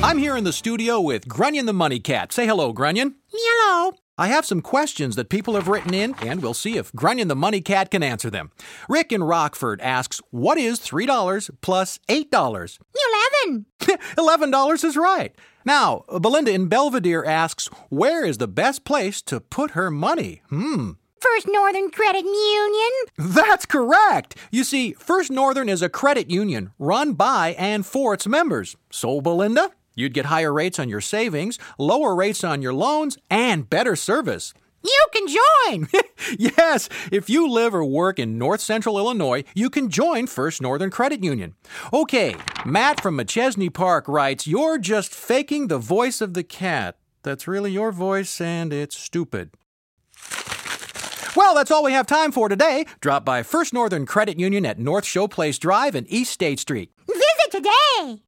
I'm here in the studio with Grunion the Money Cat. Say hello, Grunion. Hello. I have some questions that people have written in, and we'll see if Grunion the Money Cat can answer them. Rick in Rockford asks, what is $3 plus $8? 11. $11 is right. Now, Belinda in Belvedere asks, where is the best place to put her money? First Northern Credit Union. That's correct. You see, First Northern is a credit union run by and for its members. So, Belinda, you'd get higher rates on your savings, lower rates on your loans, and better service. You can join. Yes, if you live or work in North Central Illinois, you can join First Northern Credit Union. Okay, Matt from McChesney Park writes, you're just faking the voice of the cat. That's really your voice, and it's stupid. Well, that's all we have time for today. Drop by First Northern Credit Union at North Showplace Drive and East State Street. Visit today.